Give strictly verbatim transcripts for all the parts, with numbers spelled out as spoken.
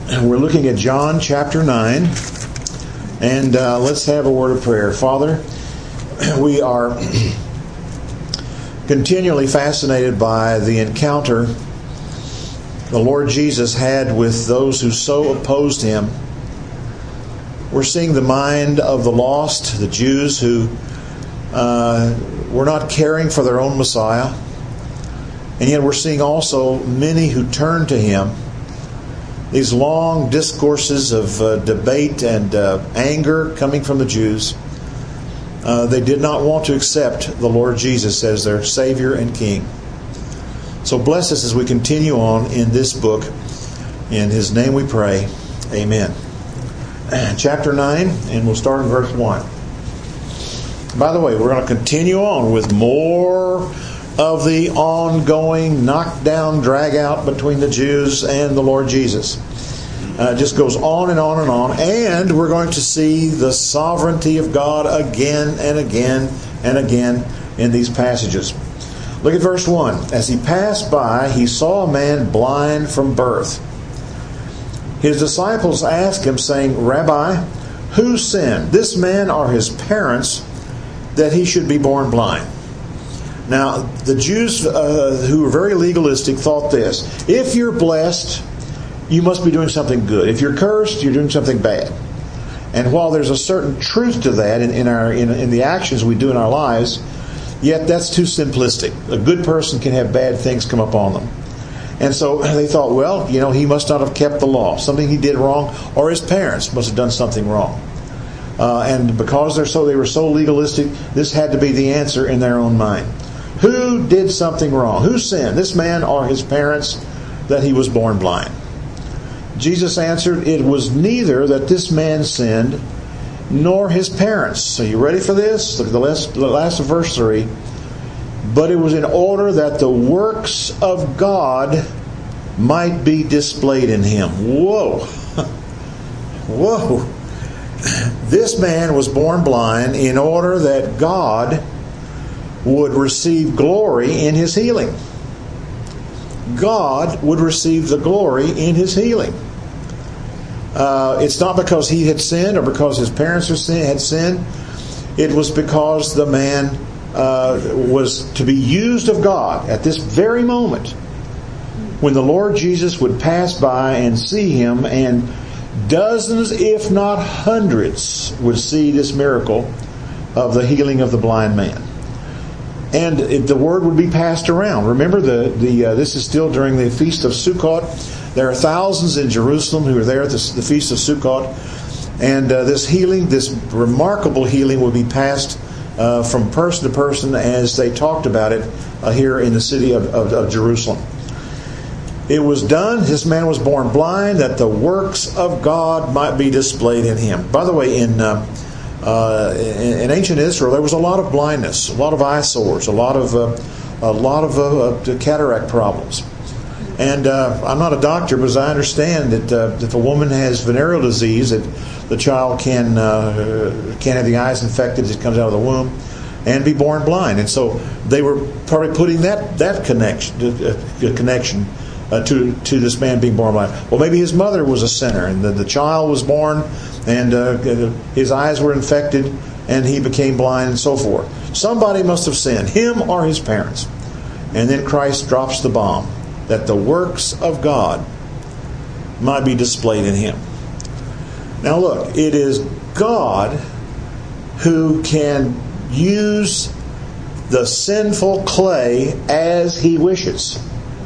We're looking at John chapter nine, and uh, let's have a word of prayer. Father, we are continually fascinated by the encounter the Lord Jesus had with those who so opposed Him. We're seeing the mind of the lost, the Jews who uh, were not caring for their own Messiah. And yet we're seeing also many who turn to Him. These long discourses of uh, debate and uh, anger coming from the Jews. Uh, they did not want to accept the Lord Jesus as their Savior and King. So bless us as we continue on in this book. In His name we pray. Amen. Chapter nine, and we'll start in verse one. By the way, we're going to continue on with more of the ongoing knockdown, drag out between the Jews and the Lord Jesus. Uh, it just goes on and on and on. And we're going to see the sovereignty of God again and again and again in these passages. Look at verse one. As He passed by, He saw a man blind from birth. His disciples asked Him, saying, Rabbi, who sinned, this man or his parents, that he should be born blind? Now, the Jews uh, who were very legalistic thought this: if you're blessed, you must be doing something good. If you're cursed, you're doing something bad. And while there's a certain truth to that in, in our in, in the actions we do in our lives, yet that's too simplistic. A good person can have bad things come upon them. And so they thought, well, you know, he must not have kept the law. Something he did wrong, or his parents must have done something wrong. Uh, and because they're so they were so legalistic, this had to be the answer in their own mind. Who did something wrong? Who sinned, this man or his parents, that he was born blind? Jesus answered, it was neither that this man sinned, nor his parents. So you ready for this? Look at the last, the last of verse three. But it was in order that the works of God might be displayed in him. Whoa. Whoa. This man was born blind in order that God would receive glory in His healing. God would receive the glory in His healing. Uh, it's not because he had sinned or because his parents had sinned. It was because the man uh, was to be used of God at this very moment when the Lord Jesus would pass by and see him, and dozens, if not hundreds, would see this miracle of the healing of the blind man. And it, the word would be passed around. Remember, the the uh, this is still during the Feast of Sukkot. There are thousands in Jerusalem who are there at the, the Feast of Sukkot. And uh, this healing, this remarkable healing, will be passed uh, from person to person as they talked about it uh, here in the city of, of, of Jerusalem. It was done, this man was born blind, that the works of God might be displayed in him. By the way, in... Uh, Uh, in, in ancient Israel, there was a lot of blindness, a lot of eye sores, a lot of uh, a lot of uh, cataract problems. And uh, I'm not a doctor, but as I understand that uh, if a woman has venereal disease, that the child can uh, can have the eyes infected as it comes out of the womb, and be born blind. And so they were probably putting that that connection uh, connection uh, to to this man being born blind. Well, maybe his mother was a sinner, and the, the child was born, and uh, his eyes were infected, and he became blind, and so forth. Somebody must have sinned, him or his parents. And then Christ drops the bomb, that the works of God might be displayed in him. Now look, it is God who can use the sinful clay as He wishes.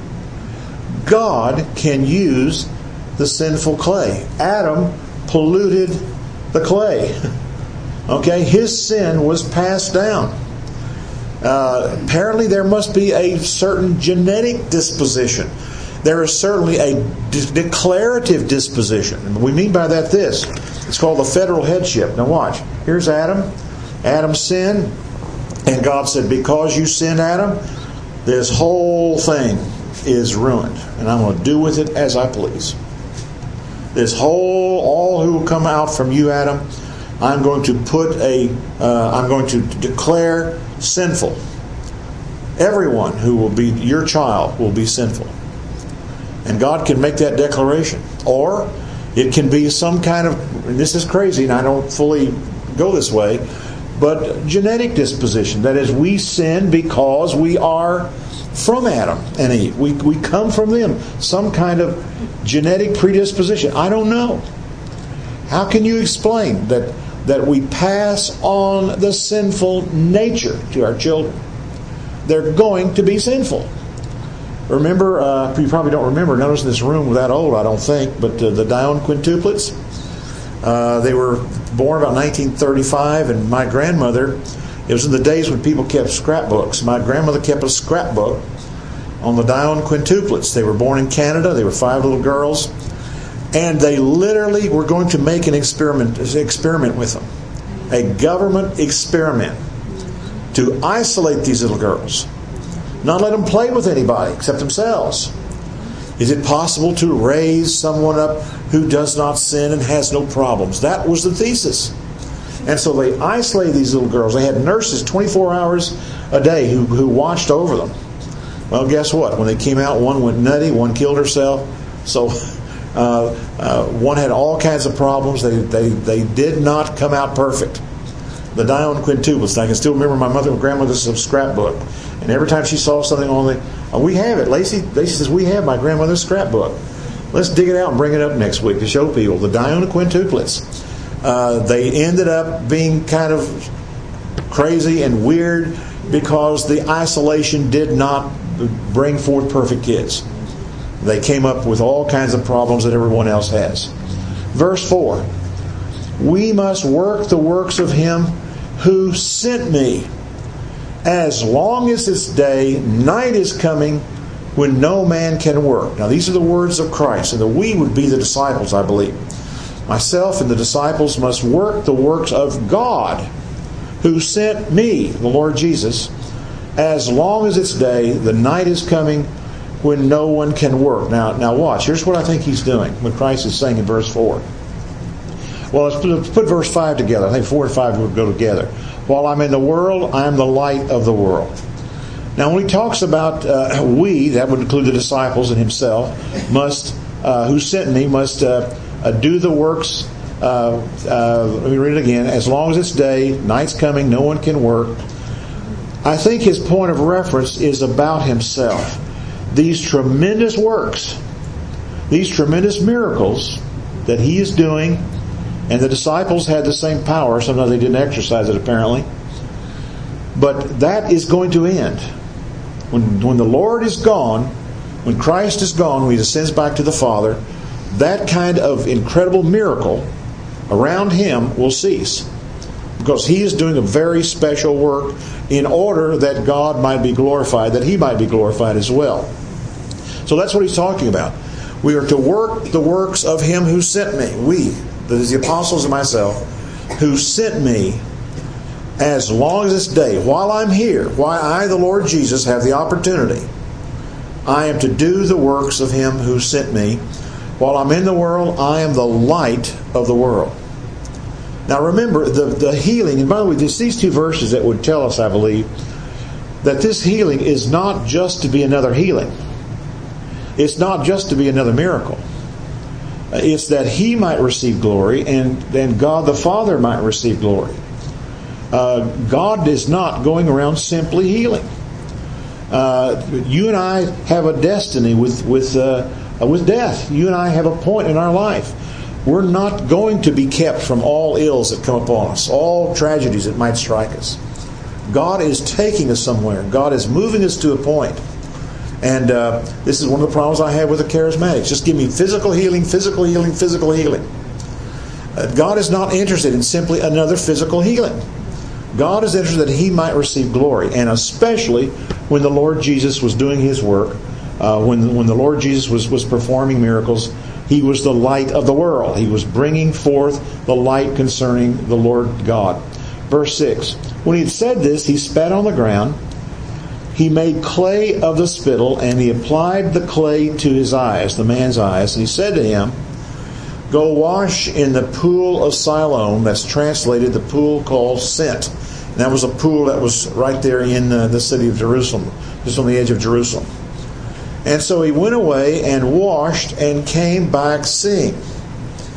God can use the sinful clay. Adam polluted the clay. Okay, his sin was passed down. Uh, apparently there must be a certain genetic disposition. There is certainly a de- declarative disposition. And we mean by that this. It's called the federal headship. Now watch. Here's Adam. Adam sinned. And God said, because you sinned, Adam, this whole thing is ruined. And I'm going to do with it as I please. This whole, all who will come out from you, Adam, I'm going to put a, uh, I'm going to declare sinful. Everyone who will be your child will be sinful. And God can make that declaration. Or It can be some kind of, and this is crazy, and I don't fully go this way, but genetic disposition. That is, we sin because we are from Adam and Eve. We, we come from them. Some kind of genetic predisposition. I don't know. How can you explain that, that we pass on the sinful nature to our children? They're going to be sinful. Remember, uh, you probably don't remember, none of us in this room were that old, I don't think, but uh, the Dione quintuplets, uh, they were born about nineteen thirty-five, and my grandmother, it was in the days when people kept scrapbooks. My grandmother kept a scrapbook on the Dione quintuplets. They were born in Canada, they were five little girls, and they literally were going to make an experiment, experiment with them. A government experiment to isolate these little girls. Not let them play with anybody except themselves. Is it possible to raise someone up who does not sin and has no problems? That was the thesis. And so they isolated these little girls. They had nurses twenty-four hours a day who, who watched over them. Well, guess what? When they came out, one went nutty, one killed herself. So uh, uh, one had all kinds of problems. They, they, they did not come out perfect. The Dione quintuplets. I can still remember my mother and grandmother's scrapbook. And every time she saw something on the, oh, we have it. Lacey, Lacey says, we have my grandmother's scrapbook. Let's dig it out and bring it up next week to show people. The Dione quintuplets. Uh, they ended up being kind of crazy and weird because the isolation did not bring forth perfect kids. They came up with all kinds of problems that everyone else has. Verse four. We must work the works of Him who sent me. As long as it's day, night is coming when no man can work. Now these are the words of Christ, and the we would be the disciples, I believe. Myself and the disciples must work the works of God who sent me, the Lord Jesus. As long as it's day, the night is coming when no one can work. Now, now watch. Here's what I think He's doing when Christ is saying in verse four. Well, let's put, let's put verse five together. I think four and five would go together. While I'm in the world, I am the light of the world. Now, when He talks about uh, we, that would include the disciples and Himself, must uh, who sent me, must uh, uh, do the works. Uh, uh, let me read it again. As long as it's day, night's coming, no one can work. I think His point of reference is about Himself. These tremendous works, these tremendous miracles that He is doing. And the disciples had the same power. Sometimes they didn't exercise it, apparently. But that is going to end. When, when the Lord is gone, when Christ is gone, when He ascends back to the Father, that kind of incredible miracle around Him will cease. Because He is doing a very special work in order that God might be glorified, that He might be glorified as well. So that's what He's talking about. We are to work the works of Him who sent me. We. That is the apostles and myself, who sent me as long as it's day. While I'm here, while I, the Lord Jesus, have the opportunity, I am to do the works of Him who sent me. While I'm in the world, I am the light of the world. Now remember, the, the healing, and by the way, there's these two verses that would tell us, I believe, that this healing is not just to be another healing. It's not just to be another miracle. It's that He might receive glory, and then God the Father might receive glory. Uh, God is not going around simply healing. Uh, you and I have a destiny with with uh, with death. You and I have a point in our life. We're not going to be kept from all ills that come upon us, all tragedies that might strike us. God is taking us somewhere. God is moving us to a point. And uh, this is one of the problems I have with the charismatics. Just give me physical healing, physical healing, physical healing. Uh, God is not interested in simply another physical healing. God is interested that He might receive glory. And especially when the Lord Jesus was doing His work, uh, when, when the Lord Jesus was, was performing miracles, He was the light of the world. He was bringing forth the light concerning the Lord God. Verse six. When He had said this, He spat on the ground. He made clay of the spittle, and He applied the clay to his eyes, the man's eyes. And He said to him, Go wash in the pool of Siloam. That's translated the pool called Sent. And that was a pool that was right there in uh, the city of Jerusalem, just on the edge of Jerusalem. And so he went away and washed and came back seeing.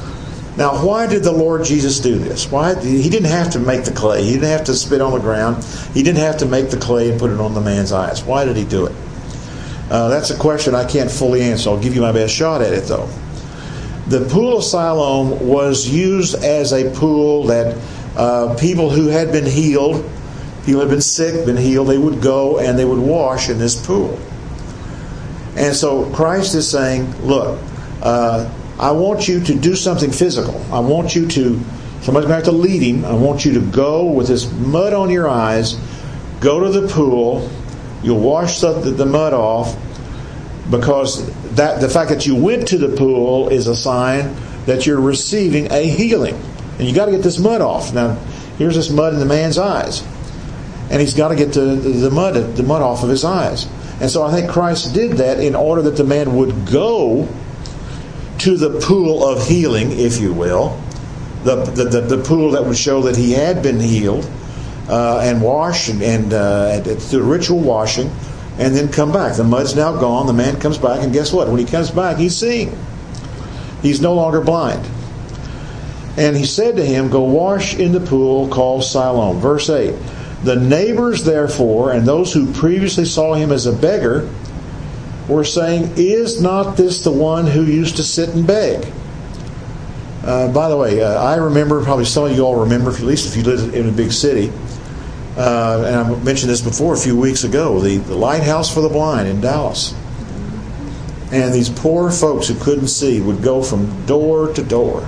Now, why did the Lord Jesus do this? Why? He didn't have to make the clay. He didn't have to spit on the ground. He didn't have to make the clay and put it on the man's eyes. Why did he do it? Uh, that's a question I can't fully answer. I'll give you my best shot at it, though. The pool of Siloam was used as a pool that uh, people who had been healed, people who had been sick, been healed, they would go and they would wash in this pool. And so Christ is saying, look, uh, I want you to do something physical. I want you to, somebody's going to have to lead him. I want you to go with this mud on your eyes, go to the pool. You'll wash the, the mud off, because that the fact that you went to the pool is a sign that you're receiving a healing. And you got to get this mud off. Now, here's this mud in the man's eyes. And he's got to get the, the mud the mud off of his eyes. And so I think Christ did that in order that the man would go to the pool of healing, if you will, the the, the, the pool that would show that he had been healed, uh, and wash and, and uh, through ritual washing, and then come back. The mud's now gone. The man comes back, and guess what? When he comes back, he's seeing. He's no longer blind. And he said to him, go wash in the pool called Siloam. Verse eight. The neighbors, therefore, and those who previously saw him as a beggar, were saying, is not this the one who used to sit and beg? Uh, by the way, uh, I remember, probably some of you all remember, at least if you live in a big city, uh, and I mentioned this before a few weeks ago, the, the Lighthouse for the Blind in Dallas. And these poor folks who couldn't see would go from door to door.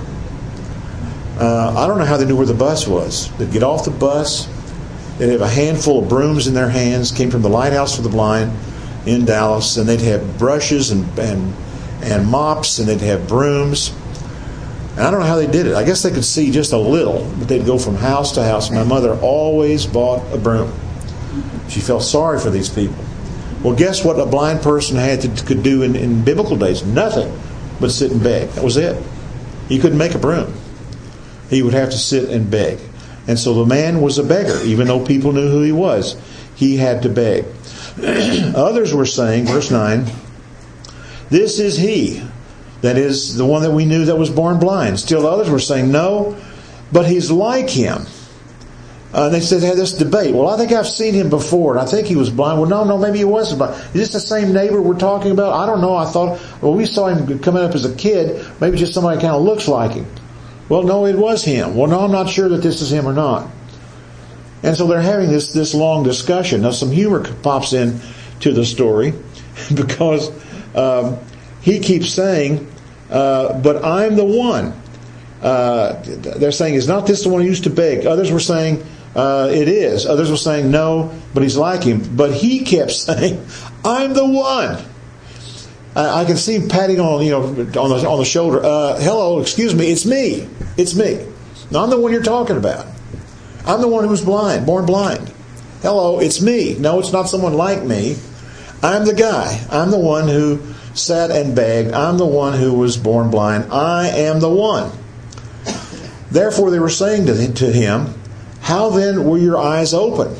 Uh, I don't know how they knew where the bus was. They'd get off the bus, they'd have a handful of brooms in their hands, came from the Lighthouse for the Blind in Dallas, and they'd have brushes and, and and mops, and they'd have brooms. And I don't know how they did it. I guess they could see just a little, but they'd go from house to house. My mother always bought a broom. She felt sorry for these people. Well, guess what a blind person had to could do in, in biblical days? Nothing but sit and beg. That was it. He couldn't make a broom. He would have to sit and beg. And so the man was a beggar, even though people knew who he was. He had to beg. Others were saying, verse nine, this is he, that is the one that we knew that was born blind. Still others were saying, no, but he's like him. Uh, they said they had this debate. Well, I think I've seen him before, and I think he was blind. Well, no, no, maybe he wasn't blind. Is this the same neighbor we're talking about? I don't know. I thought, well, we saw him coming up as a kid. Maybe just somebody kind of looks like him. Well, no, it was him. Well, no, I'm not sure that this is him or not. And so they're having this, this long discussion. Now, some humor pops in to the story because um, he keeps saying, uh, but I'm the one. Uh, they're saying, is not this the one who used to beg? Others were saying, uh, it is. Others were saying, no, but he's like him. But he kept saying, I'm the one. I, I can see him patting on, you know, on the, on the shoulder. Uh, hello, excuse me, it's me. It's me. Now, I'm the one you're talking about. I'm the one who was blind, born blind. Hello, it's me. No, it's not someone like me. I'm the guy. I'm the one who sat and begged. I'm the one who was born blind. I am the one. Therefore, they were saying to him, how then were your eyes open?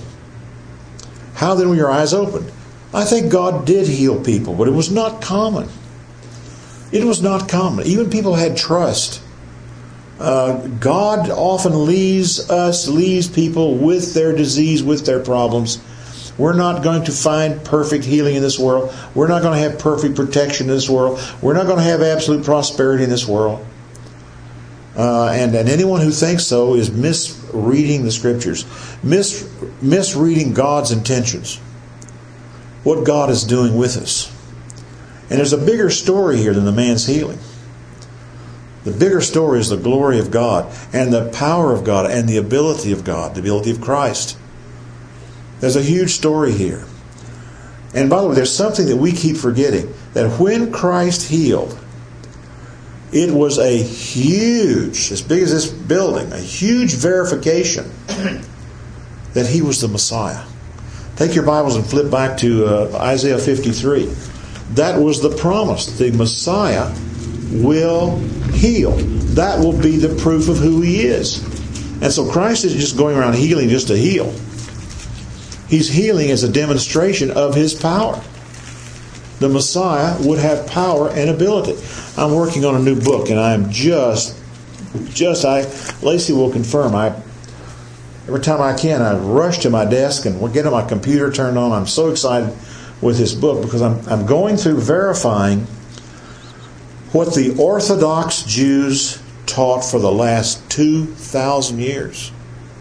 How then were your eyes open? I think God did heal people, but it was not common. It was not common. Even people had trust. Uh, God often leaves us, leaves people with their disease, with their problems. We're not going to find perfect healing in this world. We're not going to have perfect protection in this world. We're not going to have absolute prosperity in this world. Uh, and, and anyone who thinks so is misreading the Scriptures, mis, misreading God's intentions, what God is doing with us. And there's a bigger story here than the man's healing. The bigger story is the glory of God and the power of God and the ability of God, the ability of Christ. There's a huge story here. And by the way, there's something that we keep forgetting, that when Christ healed, it was a huge, as big as this building, a huge verification that he was the Messiah. Take your Bibles and flip back to uh, Isaiah fifty-three. That was the promise. The Messiah will heal. That will be the proof of who he is. And so Christ isn't just going around healing just to heal. He's healing as a demonstration of his power. The Messiah would have power and ability. I'm working on a new book, and I am just just, I, Lacey will confirm, I, every time I can, I rush to my desk and we'll get my computer turned on. I'm so excited with this book because I'm, I'm going through verifying what the Orthodox Jews taught for the last two thousand years.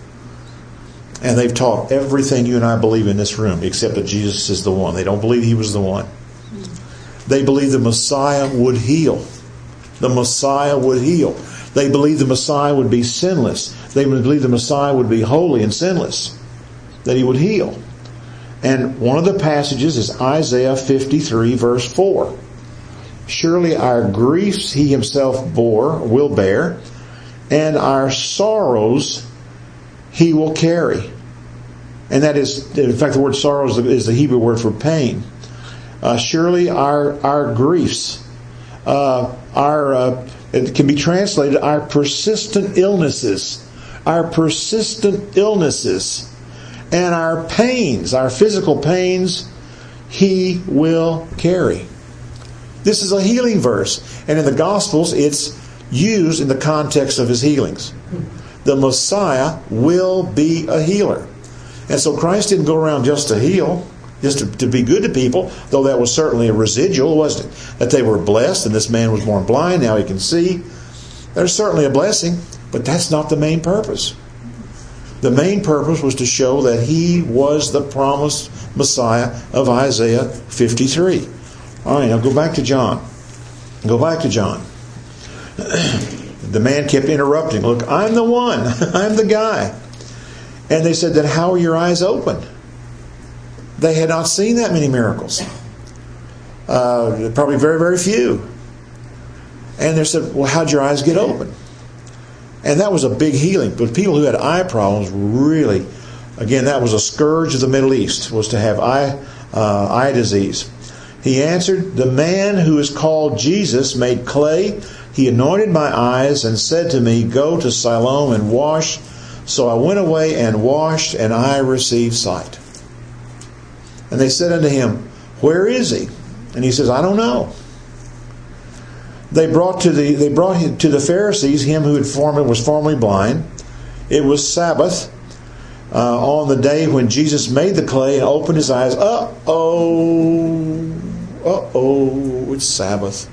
And they've taught everything you and I believe in this room, except that Jesus is the one. They don't believe He was the one. They believe the Messiah would heal. The Messiah would heal. They believe the Messiah would be sinless. They believe the Messiah would be holy and sinless. That He would heal. And one of the passages is Isaiah fifty-three, verse four. Surely our griefs He Himself bore, will bear, and our sorrows He will carry. And that is, in fact, the word sorrows is the Hebrew word for pain. Uh, surely our our griefs, uh, our uh, it can be translated our persistent illnesses, our persistent illnesses, and our pains, our physical pains, He will carry. This is a healing verse, and in the Gospels, it's used in the context of His healings. The Messiah will be a healer. And so Christ didn't go around just to heal, just to, to be good to people, though that was certainly a residual, wasn't it? That they were blessed, and this man was born blind, now he can see. There's certainly a blessing, but that's not the main purpose. The main purpose was to show that He was the promised Messiah of Isaiah fifty-three. All right, now go back to John. Go back to John. The man kept interrupting. Look, I'm the one. I'm the guy. And they said, then how are your eyes open? They had not seen that many miracles. Uh, probably very, very few. And they said, well, how'd your eyes get open? And that was a big healing. But people who had eye problems really, again, that was a scourge of the Middle East, was to have eye, uh, eye disease. He answered, the man who is called Jesus made clay. He anointed my eyes and said to me, go to Siloam and wash. So I went away and washed, and I received sight. And they said unto him, where is he? And he says, I don't know. They brought to the they brought him to the Pharisees him who had formerly was formerly blind. It was Sabbath uh, on the day when Jesus made the clay and opened his eyes. Uh oh, uh oh, it's Sabbath.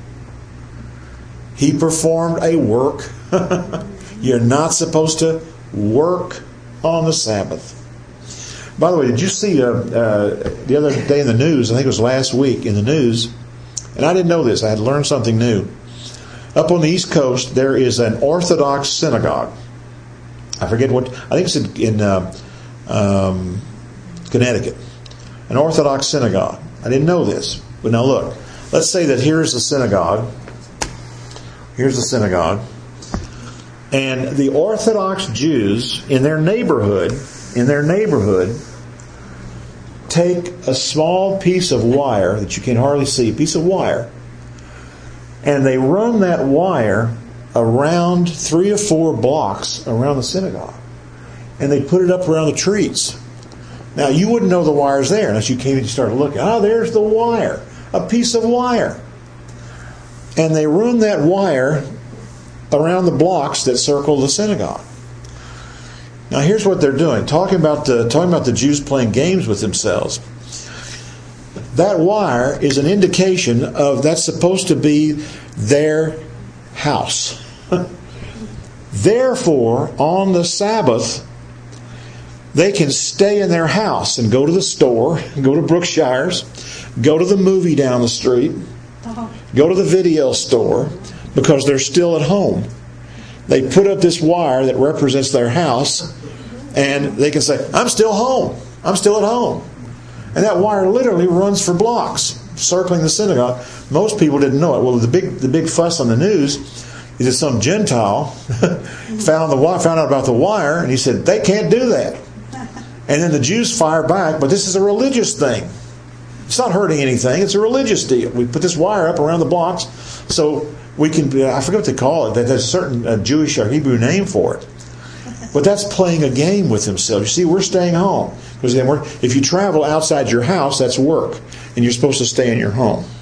He performed a work. You're not supposed to work on the Sabbath. By the way, did you see uh, uh, the other day in the news, I think it was last week in the news, and I didn't know this, I had learned something new. Up on the East Coast, there is an Orthodox synagogue. I forget what, I think it's in, in uh, um, Connecticut. An Orthodox synagogue. I didn't know this. But now look, let's say that here's the synagogue. Here's the synagogue. And the Orthodox Jews in their neighborhood, in their neighborhood, take a small piece of wire that you can hardly see, a piece of wire, and they run that wire around three or four blocks around the synagogue. And they put it up around the trees. Now, you wouldn't know the wire's there unless you came and started looking. Oh, there's the wire. A piece of wire. And they run that wire around the blocks that circle the synagogue. Now, here's what they're doing. Talking about the, talking about the Jews playing games with themselves. That wire is an indication of that's supposed to be their house. Therefore, on the Sabbath, they can stay in their house and go to the store, go to Brookshire's, go to the movie down the street, go to the video store, because they're still at home. They put up this wire that represents their house, and they can say, I'm still home. I'm still at home. And that wire literally runs for blocks, circling the synagogue. Most people didn't know it. Well, the big the big fuss on the news is that some Gentile found the found out about the wire, and he said, they can't do that. And then the Jews fire back, but this is a religious thing. It's not hurting anything. It's a religious deal. We put this wire up around the blocks so we can, I forget what they call it. There's a certain uh, Jewish or Hebrew name for it. But that's playing a game with themselves. You see, we're staying home. Because then we're, if you travel outside your house, that's work. And you're supposed to stay in your home. Of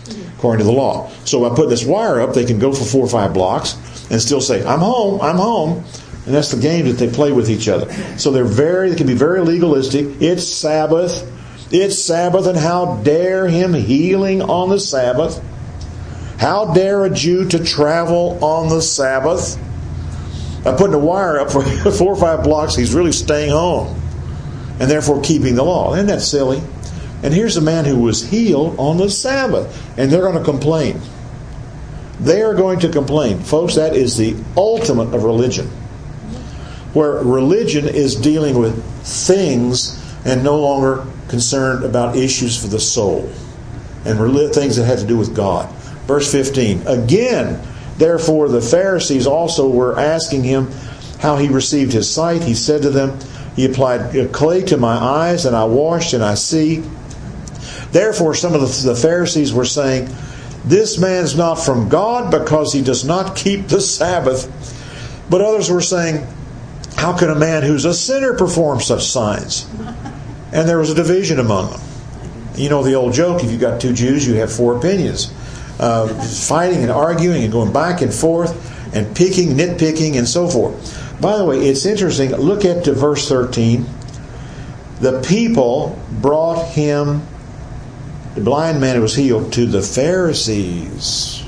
according to the law. So by putting this wire up, they can go for four or five blocks and still say, I'm home, I'm home. And that's the game that they play with each other. So they're very, they can be very legalistic. It's Sabbath. It's Sabbath, and how dare him healing on the Sabbath? How dare a Jew to travel on the Sabbath? By putting a wire up for four or five blocks, he's really staying home and therefore keeping the law. Isn't that silly? And here's a man who was healed on the Sabbath, and they're going to complain. They are going to complain. Folks, that is the ultimate of religion, where religion is dealing with things and no longer concerned about issues for the soul and things that have to do with God. Verse fifteen, again, therefore the Pharisees also were asking him how he received his sight. He said to them, he applied clay to my eyes, and I washed, and I see. Therefore some of the Pharisees were saying, this man's not from God because he does not keep the Sabbath. But others were saying, how can a man who's a sinner perform such signs? And there was a division among them. You know the old joke, if you've got two Jews, you have four opinions. Uh, fighting and arguing and going back and forth and picking, nitpicking, and so forth. By the way, it's interesting. Look at to verse thirteen. The people brought him, the blind man who was healed, to the Pharisees.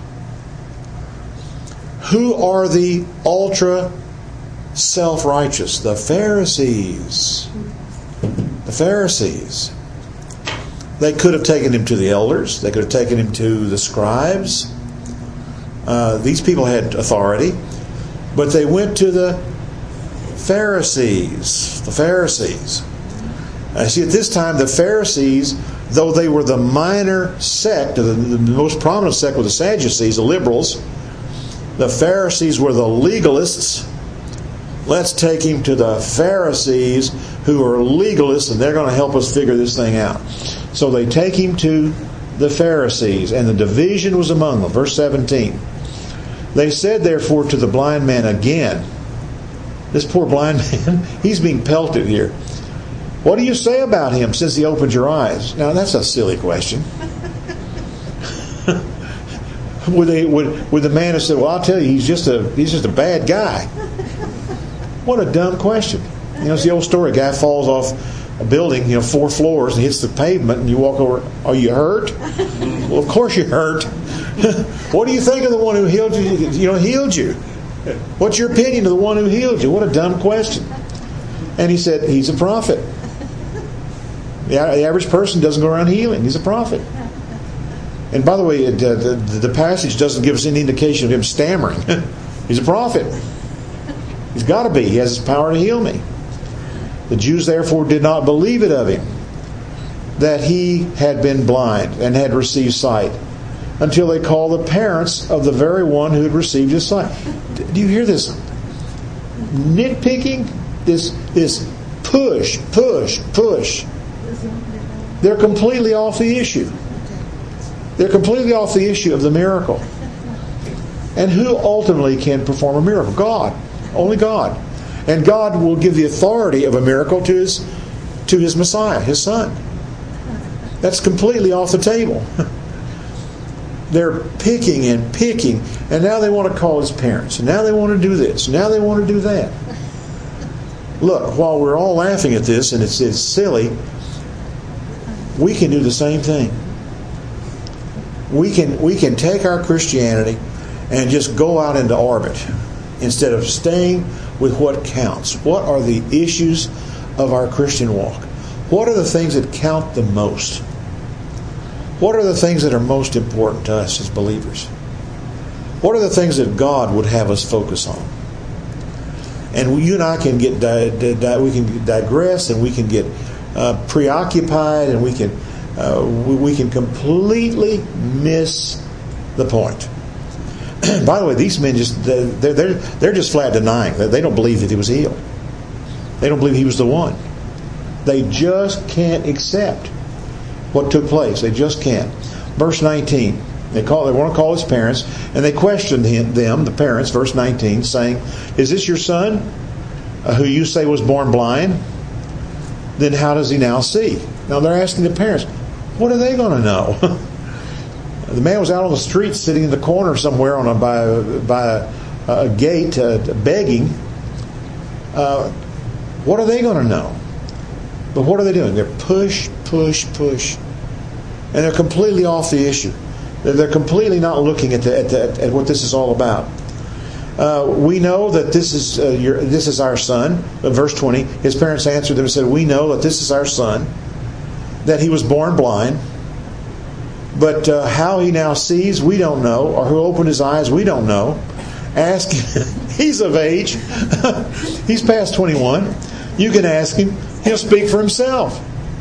Who are the ultra self-righteous? The Pharisees. The Pharisees. They could have taken him to the elders. They could have taken him to the scribes. Uh, these people had authority. But they went to the Pharisees. The Pharisees. I see at this time the Pharisees, though they were the minor sect, the, the most prominent sect were the Sadducees, the liberals. The Pharisees were the legalists. Let's take him to the Pharisees, who are legalists, and they're going to help us figure this thing out. So they take him to the Pharisees, and the division was among them. Verse seventeen. They said, therefore, to the blind man again, this poor blind man, he's being pelted here. What do you say about him since he opened your eyes? Now, that's a silly question. would, they, would, would the man have said, well, I'll tell you, he's just a he's just a bad guy. What a dumb question. You know, it's the old story. A guy falls off a building, you know, four floors, and hits the pavement, and you walk over, are you hurt? Well, of course you're hurt. What do you think of the one who healed you? You know, healed you. What's your opinion of the one who healed you? What a dumb question. And he said, he's a prophet. The average person doesn't go around healing. He's a prophet. And by the way, the, the, the passage doesn't give us any indication of him stammering. He's a prophet. He's got to be. He has his power to heal me. The Jews therefore did not believe it of him, that he had been blind and had received sight, until they called the parents of the very one who had received his sight. Do you hear this nitpicking? This, this push, push, push. They're completely off the issue. They're completely off the issue of the miracle. And who ultimately can perform a miracle? God. Only God. And God will give the authority of a miracle to his, to his Messiah, his Son. That's completely off the table. They're picking and picking, and now they want to call his parents, and now they want to do this, and now they want to do that. Look, while we're all laughing at this, and it's, it's silly, we can do the same thing. We can we can take our Christianity and just go out into orbit instead of staying with what counts. What are the issues of our Christian walk? What are the things that count the most? What are the things that are most important to us as believers? What are the things that God would have us focus on? And you and I can get di- di- we can digress, and we can get uh, preoccupied, and we can uh, we, we can completely miss the point. By the way, these men just they're they're they're just flat denying that they don't believe that he was healed. They don't believe he was the one. They just can't accept what took place. They just can't. Verse nineteen. They call. They want to call his parents, and they questioned him, them, the parents. Verse nineteen, saying, "Is this your son, uh, who you say was born blind? Then how does he now see?" Now they're asking the parents, what are they going to know? The man was out on the street, sitting in the corner somewhere on a, by a, by a, a gate, uh, begging. Uh, what are they going to know? But what are they doing? They're push, push, push, and they're completely off the issue. They're, they're completely not looking at, the, at, the, at what this is all about. Uh, we know that this is uh, your, this is our son. Uh, verse twenty. His parents answered them and said, "We know that this is our son, that he was born blind. But uh, how he now sees, we don't know, or who opened his eyes, we don't know. Ask him." He's of age. He's past twenty-one. You can ask him. He'll speak for himself.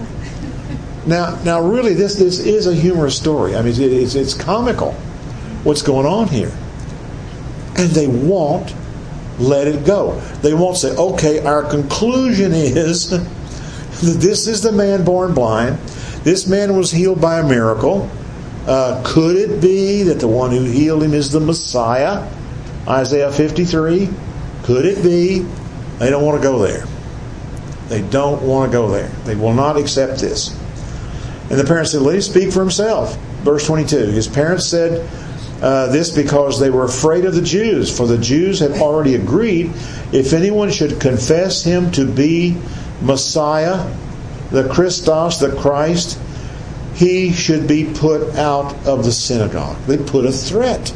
Now, now, really, this this is a humorous story. I mean, it's it's comical what's going on here, and they won't let it go. They won't say, "Okay, our conclusion is that this is the man born blind. This man was healed by a miracle. Uh, could it be that the one who healed him is the Messiah?" Isaiah fifty-three. Could it be? They don't want to go there. They don't want to go there. They will not accept this. And the parents said, "Let him speak for himself." Verse twenty-two. His parents said uh, this because they were afraid of the Jews, for the Jews had already agreed if anyone should confess him to be Messiah, the Christos, the Christ, he should be put out of the synagogue. They put a threat.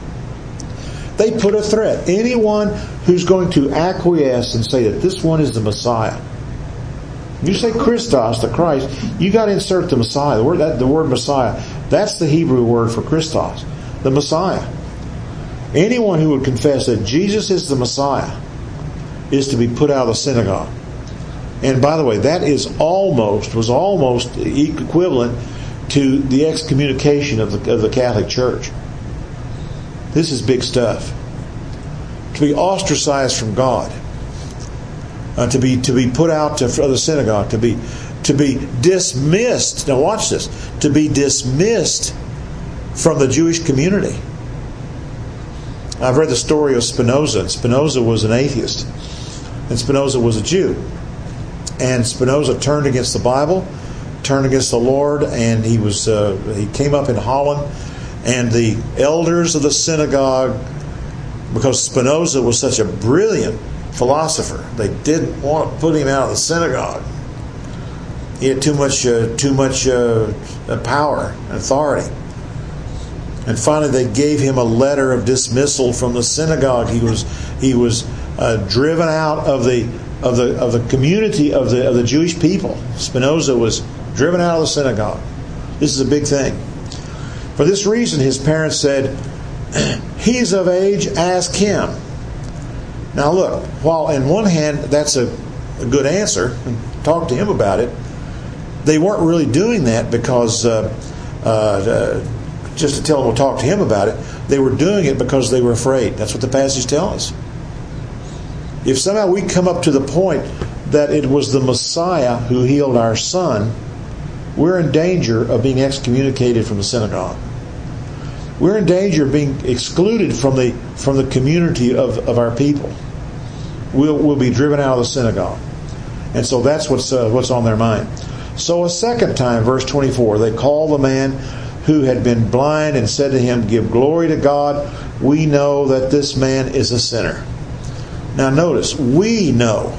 They put a threat. Anyone who's going to acquiesce and say that this one is the Messiah. You say Christos, the Christ, you got to insert the Messiah. The word, that, the word Messiah, that's the Hebrew word for Christos, the Messiah. Anyone who would confess that Jesus is the Messiah is to be put out of the synagogue. And by the way, that is almost, was almost equivalent to the excommunication of the, of the Catholic Church. This is big stuff. To be ostracized from God, uh, to be to be put out to, of the synagogue, to be to be dismissed. Now watch this. To be dismissed from the Jewish community. I've read the story of Spinoza. And Spinoza was an atheist, and Spinoza was a Jew. And Spinoza turned against the Bible, turned against the Lord, and he was uh, he came up in Holland. And the elders of the synagogue, because Spinoza was such a brilliant philosopher, they didn't want to put him out of the synagogue. He had too much, uh, too much uh, power and authority. And finally, they gave him a letter of dismissal from the synagogue. He was he was uh, driven out of the of the of the community of the of the Jewish people. Spinoza was driven out of the synagogue. This is a big thing. For this reason, his parents said, "He's of age, ask him." Now look, while in one hand that's a, a good answer, talk to him about it, they weren't really doing that because uh, uh, uh, just to tell him we'll talk to him about it. They were doing it because they were afraid. That's what the passage tells us. If somehow we come up to the point that it was the Messiah who healed our son, we're in danger of being excommunicated from the synagogue. We're in danger of being excluded from the from the community of, of our people. We'll we'll be driven out of the synagogue, and so that's what's uh, what's on their mind. So a second time, verse twenty-four, they called the man who had been blind and said to him, "Give glory to God. We know that this man is a sinner." Now notice, we know,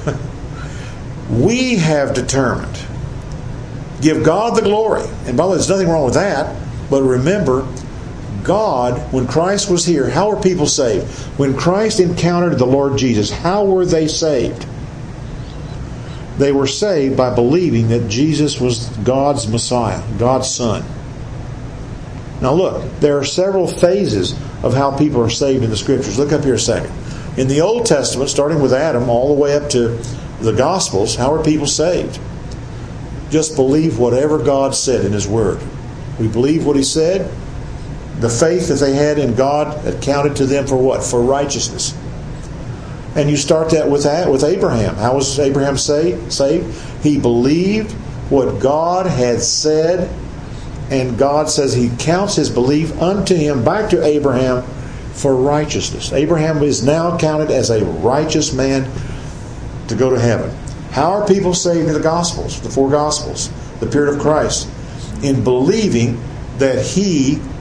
we have determined. Give God the glory. And by the way, there's nothing wrong with that. But remember, God, when Christ was here, how were people saved? When Christ encountered the Lord Jesus, how were they saved? They were saved by believing that Jesus was God's Messiah, God's Son. Now look, there are several phases of how people are saved in the Scriptures. Look up here a second. In the Old Testament, starting with Adam all the way up to the Gospels, how are people saved? Just believe whatever God said in His Word. We believe what He said. The faith that they had in God accounted to them for what? For righteousness. And you start that with with Abraham. How was Abraham saved? Saved? He believed what God had said, and God says He counts his belief unto him, back to Abraham, for righteousness. Abraham is now counted as a righteous man to go to heaven. How are people saved in the Gospels, the four Gospels, the period of Christ? In believing that He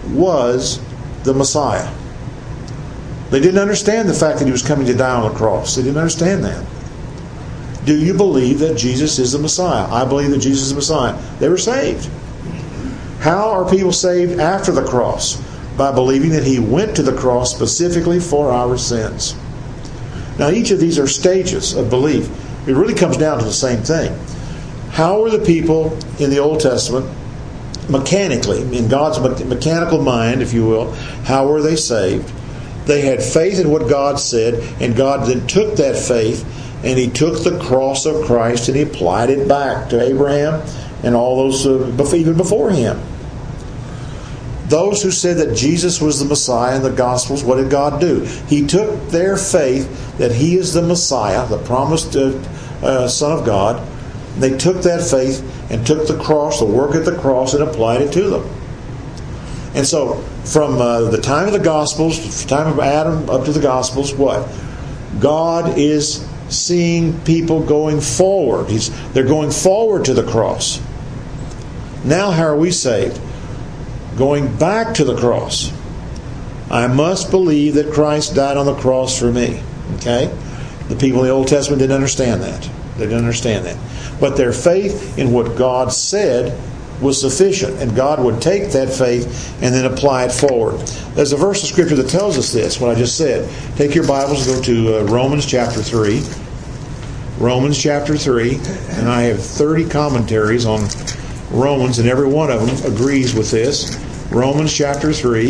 was the Messiah. They didn't understand the fact that he was coming to die on the cross. They didn't understand that. Do you believe that Jesus is the Messiah? I believe that Jesus is the Messiah. They were saved. How are people saved after the cross? By believing that he went to the cross specifically for our sins. Now, each of these are stages of belief. It really comes down to the same thing. How were the people in the Old Testament, mechanically, in God's mechanical mind, if you will, how were they saved? They had faith in what God said, and God then took that faith, and he took the cross of Christ and he applied it back to Abraham and all those uh, even before him. Those who said that Jesus was the Messiah in the Gospels, what did God do? He took their faith that he is the Messiah, the promised uh, uh, Son of God. They took that faith and took the cross, the work at the cross, and applied it to them. And so, from uh, the time of the Gospels, the time of Adam up to the Gospels, what? God is seeing people going forward. He's, they're going forward to the cross. Now how are we saved? Going back to the cross. I must believe that Christ died on the cross for me. Okay? The people in the Old Testament didn't understand that. They didn't understand that. But their faith in what God said was sufficient, and God would take that faith and then apply it forward. There's a verse of Scripture that tells us this, what I just said. Take your Bibles and go to uh, Romans chapter three. Romans chapter three, and I have thirty commentaries on Romans, and every one of them agrees with this. Romans chapter three,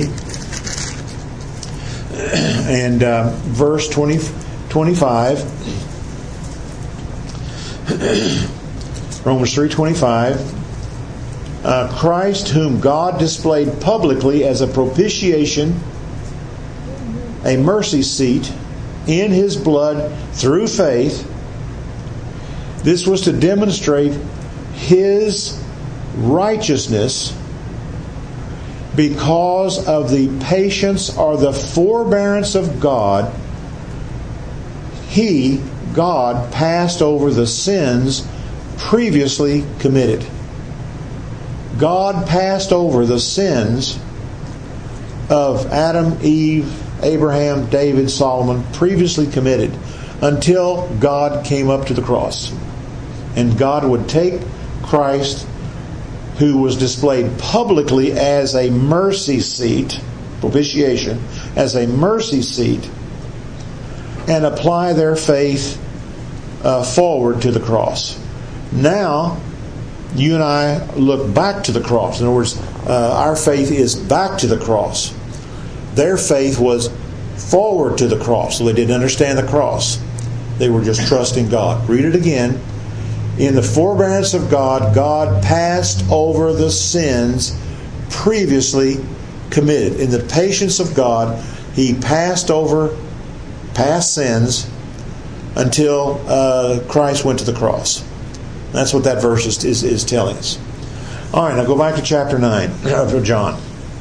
and uh, verse twenty, twenty-five. Romans three twenty-five. Uh, Christ, whom God displayed publicly as a propitiation, a mercy seat, in his blood through faith. This was to demonstrate his righteousness because of the patience or the forbearance of God. He, God, passed over the sins previously committed. God passed over the sins of Adam, Eve, Abraham, David, Solomon, previously committed, until God came up to the cross. And God would take Christ, who was displayed publicly as a mercy seat, propitiation, as a mercy seat, and apply their faith uh, forward to the cross. Now, you and I look back to the cross. In other words, uh, our faith is back to the cross. Their faith was forward to the cross, so they didn't understand the cross. They were just trusting God. Read it again. In the forbearance of God, God passed over the sins previously committed. In the patience of God, He passed over past sins until uh, Christ went to the cross. That's what that verse is, is, is telling us. All right, now go back to chapter nine of John.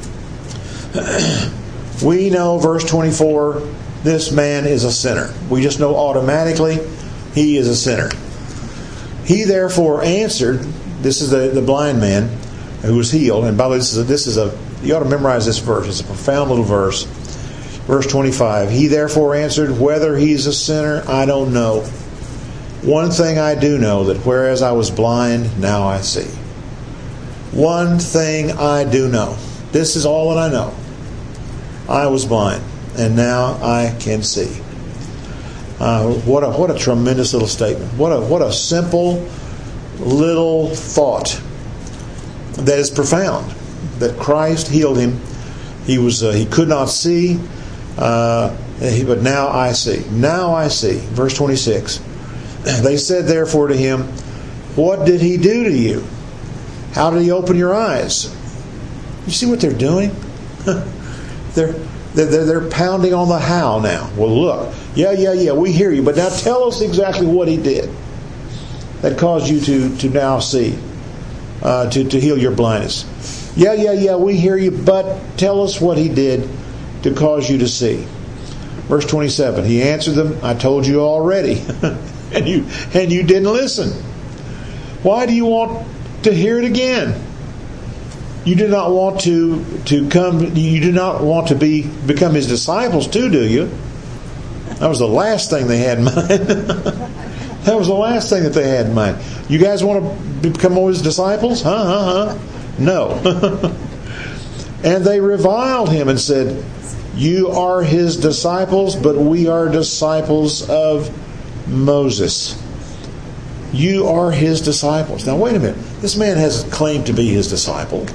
We know, verse twenty-four, this man is a sinner. We just know automatically he is a sinner. He therefore answered, this is the, the blind man who was healed. And by the way, this is, a, this is a, you ought to memorize this verse. It's a profound little verse. Verse twenty-five, he therefore answered, whether he's a sinner, I don't know. One thing I do know, that whereas I was blind, now I see. One thing I do know. This is all that I know. I was blind, and now I can see. Uh, what a what a tremendous little statement. What a what a simple little thought that is profound. That Christ healed him. He was uh, he could not see, uh, but now I see. Now I see. Verse twenty-six. They said therefore to him, what did he do to you? How did he open your eyes? You see what they're doing? they're, they're, they're pounding on the how now. Well, look. Yeah, yeah, yeah, we hear you. But now tell us exactly what he did that caused you to, to now see, uh, to, to heal your blindness. Yeah, yeah, yeah, we hear you. But tell us what he did to cause you to see. Verse twenty-seven. He answered them, I told you already. And you and you didn't listen. Why do you want to hear it again? You do not want to, to come, you do not want to be become his disciples too, do you? That was the last thing they had in mind. That was the last thing that they had in mind. You guys want to become his disciples? Huh, huh, huh? No. And they reviled him and said, you are his disciples, but we are disciples of Moses. You are his disciples. Now wait a minute. This man has claimed to be his disciple,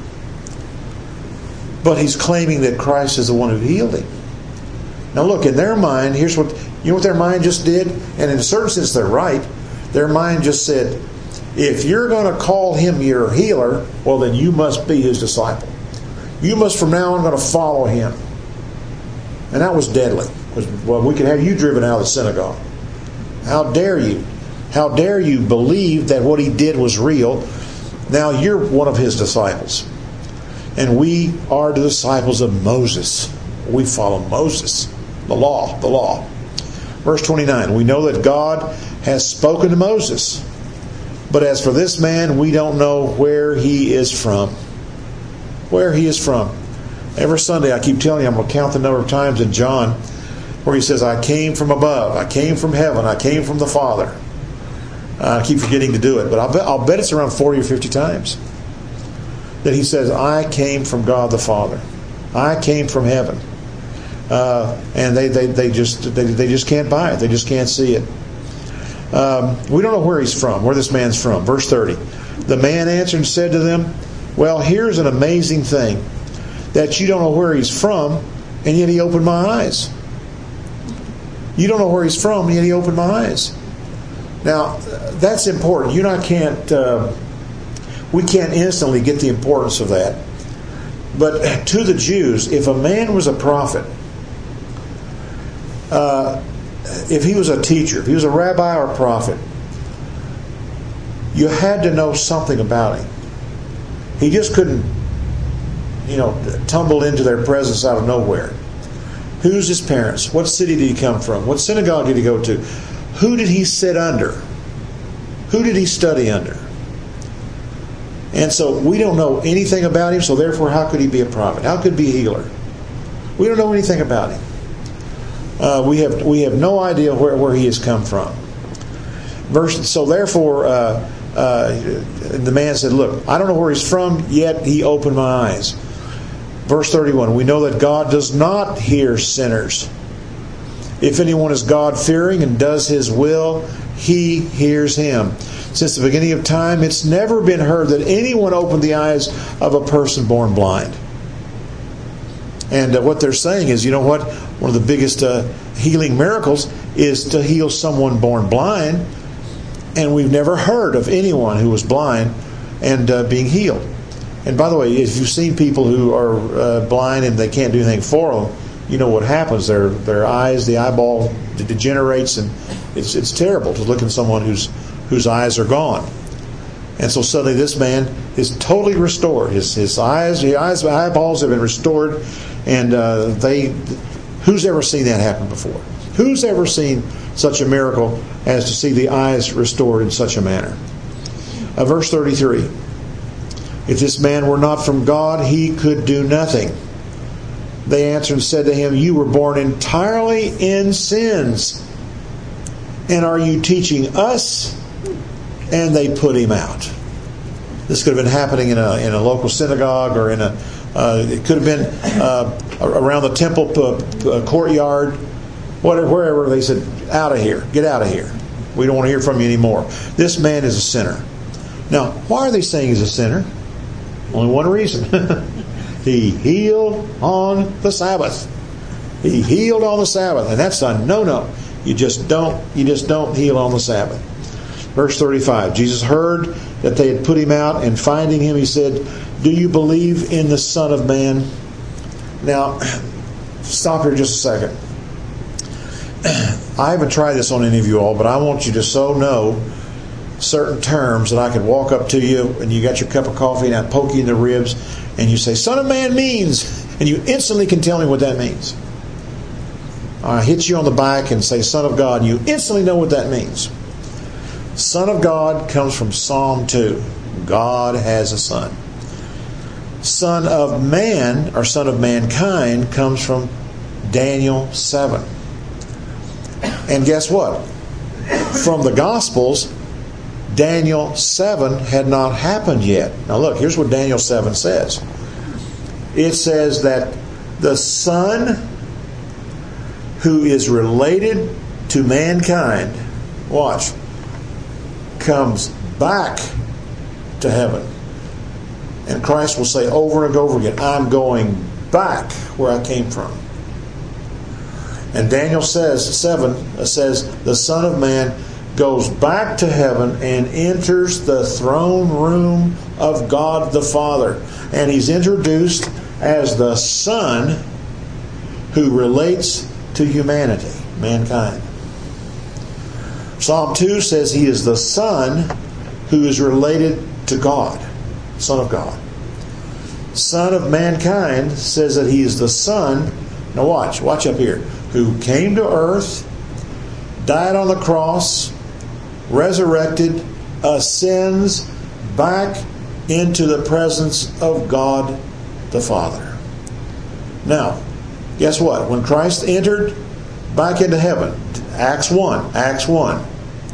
but he's claiming that Christ is the one who healed him. Now look, in their mind, here's what, you know what their mind just did? And in a certain sense they're right. Their mind just said, if you're going to call him your healer, well then you must be his disciple. You must from now on going to follow him. And that was deadly. Because, well, we could have you driven out of the synagogue. How dare you? How dare you believe that what he did was real? Now you're one of his disciples. And we are the disciples of Moses. We follow Moses. The law. The law. Verse twenty-nine. We know that God has spoken to Moses. But as for this man, we don't know where he is from. Where he is from. Every Sunday I keep telling you, I'm going to count the number of times in John where he says, I came from above. I came from heaven. I came from the Father. Uh, I keep forgetting to do it. But I'll bet, I'll bet it's around forty or fifty times that he says, I came from God the Father. I came from heaven. Uh, and they, they, they just they, they just can't buy it. They just can't see it. Um, we don't know where he's from, where this man's from. Verse thirty. The man answered and said to them, well, here's an amazing thing, that you don't know where he's from, and yet he opened my eyes. You don't know where he's from, and yet he opened my eyes. Now, that's important. You and I can't, uh, we can't instantly get the importance of that. But to the Jews, if a man was a prophet, uh, if he was a teacher, if he was a rabbi or a prophet, you had to know something about him. He just couldn't, you know, tumble into their presence out of nowhere. Who's his parents? What city did he come from? What synagogue did he go to? Who did he sit under? Who did he study under? And so we don't know anything about him, so therefore how could he be a prophet? How could he be a healer? We don't know anything about him. Uh, we have we have no idea where, where he has come from. Verse, so therefore, uh, uh, the man said, look, I don't know where he's from, yet he opened my eyes. Verse thirty-one, we know that God does not hear sinners. If anyone is God-fearing and does his will, he hears him. Since the beginning of time, it's never been heard that anyone opened the eyes of a person born blind. And uh, what they're saying is, you know what? One of the biggest uh, healing miracles is to heal someone born blind. And we've never heard of anyone who was blind and uh, being healed. And by the way, if you've seen people who are uh, blind and they can't do anything for them, you know what happens. Their their eyes, the eyeball degenerates, and it's it's terrible to look at someone whose whose eyes are gone. And so suddenly this man is totally restored. His his eyes, the eyes, eyeballs have been restored, and uh, they. Who's ever seen that happen before? Who's ever seen such a miracle as to see the eyes restored in such a manner? Uh, verse thirty-three. If this man were not from God, he could do nothing. They answered and said to him, you were born entirely in sins, and are you teaching us? And they put him out. This could have been happening in a in a local synagogue, or in a uh, it could have been uh, around the temple uh, courtyard, whatever, wherever. They said, out of here, get out of here. We don't want to hear from you anymore. This man is a sinner. Now, why are they saying he's a sinner? Only one reason. He healed on the Sabbath. He healed on the Sabbath, and that's a no-no. You just don't. You just don't heal on the Sabbath. Verse thirty-five. Jesus heard that they had put him out, and finding him, he said, "Do you believe in the Son of Man?" Now, stop here just a second. I haven't tried this on any of you all, but I want you to so know certain terms that I could walk up to you, and you got your cup of coffee, and I poke you in the ribs, and you say, "Son of Man means," and you instantly can tell me what that means. I hit you on the back and say, "Son of God," and you instantly know what that means. Son of God comes from Psalm two. God has a son. Son of Man, or Son of Mankind, comes from Daniel seven. And guess what? From the Gospels, Daniel seven had not happened yet. Now look, here's what Daniel seven says. It says that the Son who is related to mankind, watch, comes back to heaven. And Christ will say over and over again, I'm going back where I came from. And Daniel says, seven says, the Son of Man goes back to heaven and enters the throne room of God the Father. And he's introduced as the Son who relates to humanity, mankind. Psalm two says he is the Son who is related to God, Son of God. Son of Mankind says that he is the Son, now watch, watch up here, who came to earth, died on the cross, resurrected, ascends back into the presence of God the Father. Now, guess what? When Christ entered back into heaven, Acts one, Acts one,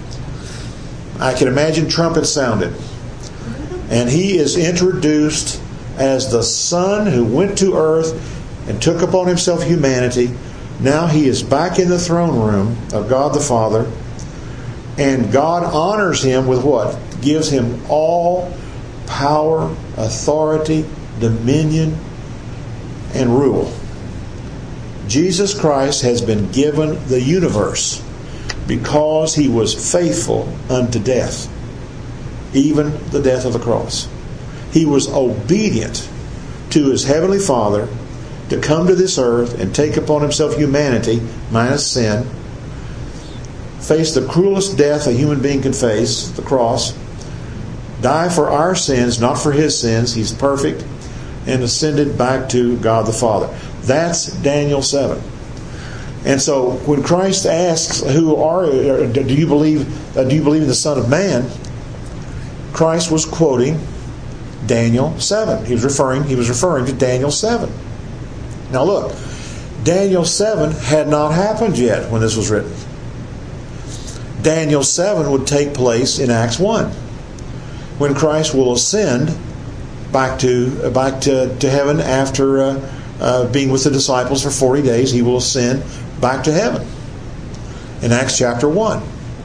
I can imagine trumpets sounded. And he is introduced as the Son who went to earth and took upon himself humanity. Now he is back in the throne room of God the Father. And God honors him with what? Gives him all power, authority, dominion, and rule. Jesus Christ has been given the universe because he was faithful unto death, even the death of the cross. He was obedient to his heavenly Father to come to this earth and take upon himself humanity, minus sin, face the cruelest death a human being can face, the cross, die for our sins, not for his sins, he's perfect, and ascended back to God the Father. That's Daniel seven. And so when Christ asks, "Who are do you believe? Uh, do you believe in the Son of Man?" Christ was quoting Daniel seven. He was referring. He was referring to Daniel seven. Now look, Daniel seven had not happened yet when this was written. Daniel seven would take place in Acts one, when Christ will ascend back to back to, to heaven after uh, uh, being with the disciples for forty days. He will ascend back to heaven in Acts chapter one.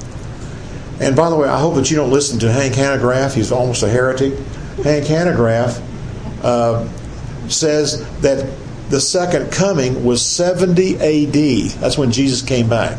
And by the way, I hope that you don't listen to Hank Hanegraaff. He's almost a heretic. Hank Hanegraaff uh, says that the second coming was seventy A D. That's when Jesus came back.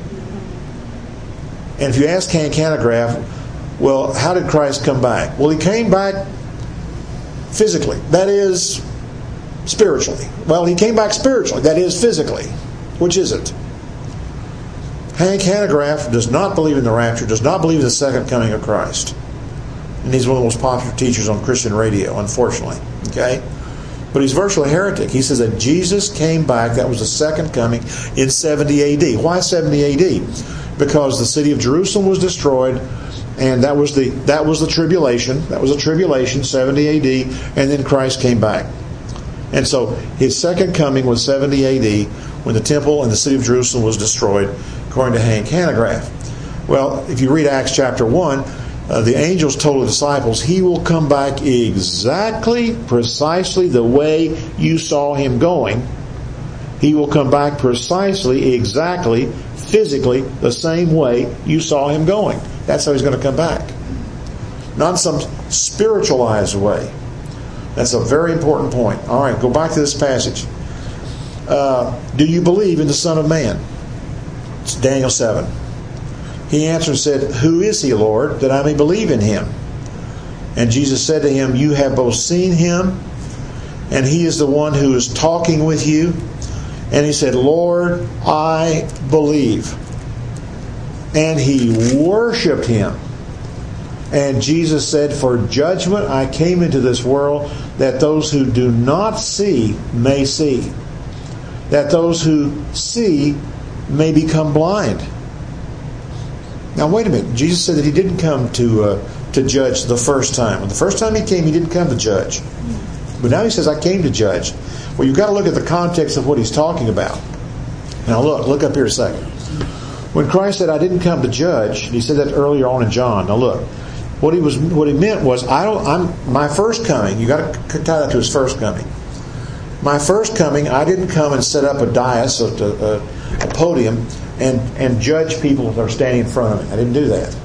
And if you ask Hank Hanegraaff, well, how did Christ come back? Well, he came back physically. That is, spiritually. Well, he came back spiritually. That is, physically. Which is it? Hank Hanegraaff does not believe in the rapture, does not believe in the second coming of Christ. And he's one of the most popular teachers on Christian radio, unfortunately. Okay? But he's virtually a heretic. He says that Jesus came back, that was the second coming, in seventy A D. Why seventy A D? Because the city of Jerusalem was destroyed, and that was the that was the tribulation. That was a tribulation, seventy A D, and then Christ came back. And so his second coming was seventy A D, when the temple and the city of Jerusalem was destroyed, according to Hank Hanegraaff. Well, if you read Acts chapter one, uh, the angels told the disciples, he will come back exactly, precisely the way you saw him going. He will come back precisely, exactly, physically, the same way you saw him going. That's how he's going to come back. Not in some spiritualized way. That's a very important point. All right, go back to this passage. Uh, do you believe in the Son of Man? It's Daniel seven. He answered and said, who is he, Lord, that I may believe in him? And Jesus said to him, you have both seen him, and he is the one who is talking with you. And he said, Lord, I believe. And he worshipped him. And Jesus said, for judgment I came into this world, that those who do not see may see, that those who see may become blind. Now wait a minute. Jesus said that he didn't come to uh, to judge the first time. The first time he came, he didn't come to judge. But now he says, I came to judge. Well, you've got to look at the context of what he's talking about. Now look, look up here a second. When Christ said, I didn't come to judge, he said that earlier on in John. Now look, what he was, what he meant was, I don't, I'm my first coming. You got to tie that to his first coming. My first coming, I didn't come and set up a dais, a, a, a podium, and and judge people that are standing in front of me. I didn't do that.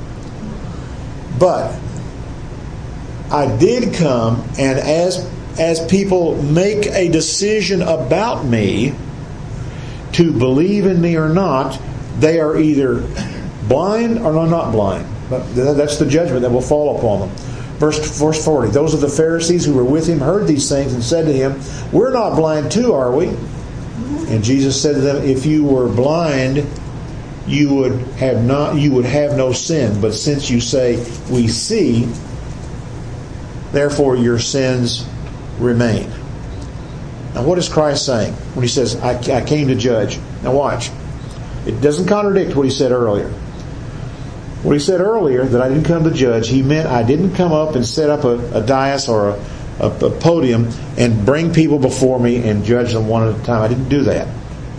But I did come, and as as people make a decision about me to believe in me or not, they are either blind or not blind. That's the judgment that will fall upon them. Verse, verse forty, those of the Pharisees who were with him heard these things and said to him, we're not blind too, are we? And Jesus said to them, if you were blind, you would have not you would have no sin. But since you say, we see, therefore your sins remain. Now what is Christ saying when he says, I, I came to judge? Now watch. It doesn't contradict what he said earlier. What he said earlier, that I didn't come to judge, he meant I didn't come up and set up a, a dais or a, a, a podium and bring people before me and judge them one at a time. I didn't do that.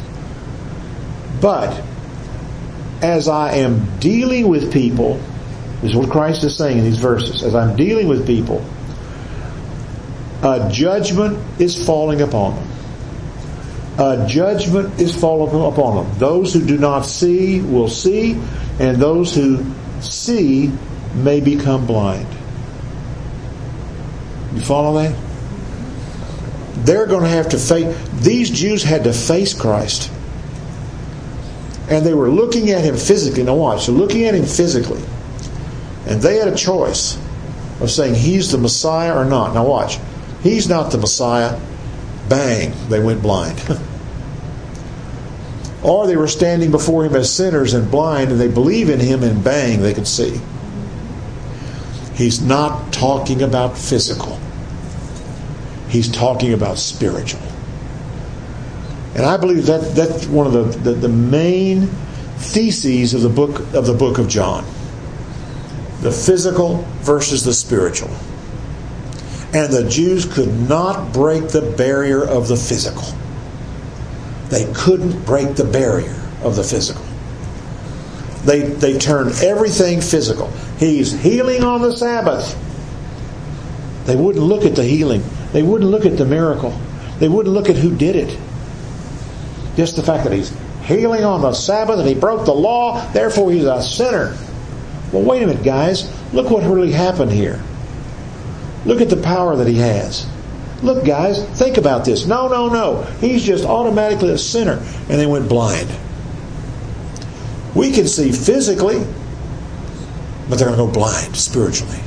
But as I am dealing with people, this is what Christ is saying in these verses, as I'm dealing with people, a judgment is falling upon them. A judgment is falling upon them. Those who do not see will see, and those who see may become blind. You follow that? They're going to have to face, these Jews had to face Christ. And they were looking at him physically. Now watch, they're looking at him physically. And they had a choice of saying he's the Messiah or not. Now watch, he's not the Messiah. Bang, they went blind. Or they were standing before him as sinners and blind, and they believe in him, and bang, they could see. He's not talking about physical. He's talking about spiritual. And I believe that that's one of the, the, the main theses of the book of the book of John. The physical versus the spiritual. And the Jews could not break the barrier of the physical. They couldn't break the barrier of the physical. They they turned everything physical. He's healing on the Sabbath. They wouldn't look at the healing. They wouldn't look at the miracle. They wouldn't look at who did it. Just the fact that he's healing on the Sabbath and he broke the law, therefore he's a sinner. Well, wait a minute, guys. Look what really happened here. Look at the power that he has. Look, guys, think about this. No, no, no. He's just automatically a sinner. And they went blind. We can see physically, but they're going to go blind spiritually.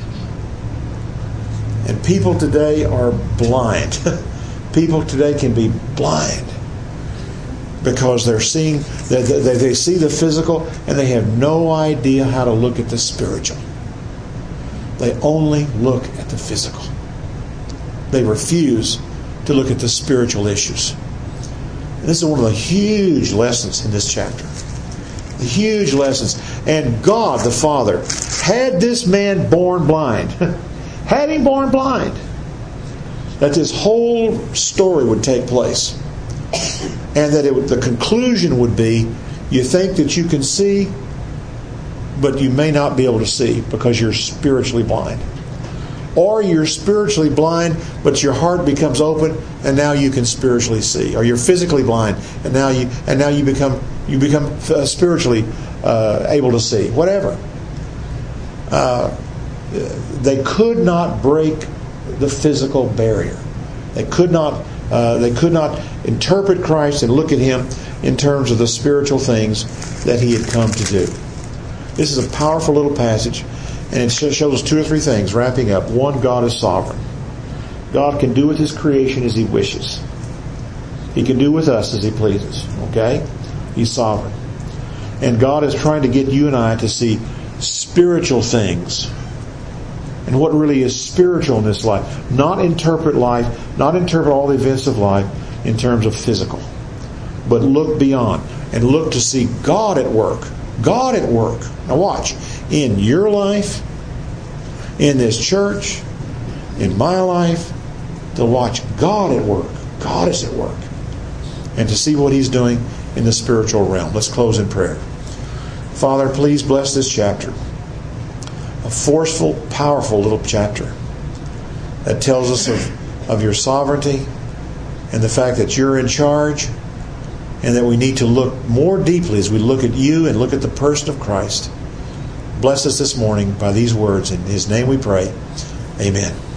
And people today are blind. People today can be blind because they're seeing, they, they, they see the physical and they have no idea how to look at the spiritual. They only look at the physical. They refuse to look at the spiritual issues. And this is one of the huge lessons in this chapter. The huge lessons. And God the Father had this man born blind. Had him born blind. That this whole story would take place. And that it would, the conclusion would be, you think that you can see, but you may not be able to see because you're spiritually blind. Or you're spiritually blind, but your heart becomes open, and now you can spiritually see. Or you're physically blind, and now you and now you become you become uh, spiritually uh, able to see. Whatever. Uh, they could not break the physical barrier. They could not. Uh, they could not interpret Christ and look at him in terms of the spiritual things that he had come to do. This is a powerful little passage. And it shows us two or three things, wrapping up. One, God is sovereign. God can do with his creation as he wishes. He can do with us as he pleases. Okay? He's sovereign. And God is trying to get you and I to see spiritual things. And what really is spiritual in this life. Not interpret life, not interpret all the events of life in terms of physical. But look beyond. And look to see God at work. God at work. Now watch. In your life, in this church, in my life, to watch God at work. God is at work. And to see what He's doing in the spiritual realm. Let's close in prayer. Father, please bless this chapter. A forceful, powerful little chapter that tells us of, of your sovereignty and the fact that you're in charge, and that we need to look more deeply as we look at you and look at the person of Christ. Bless us this morning by these words. In His name we pray. Amen.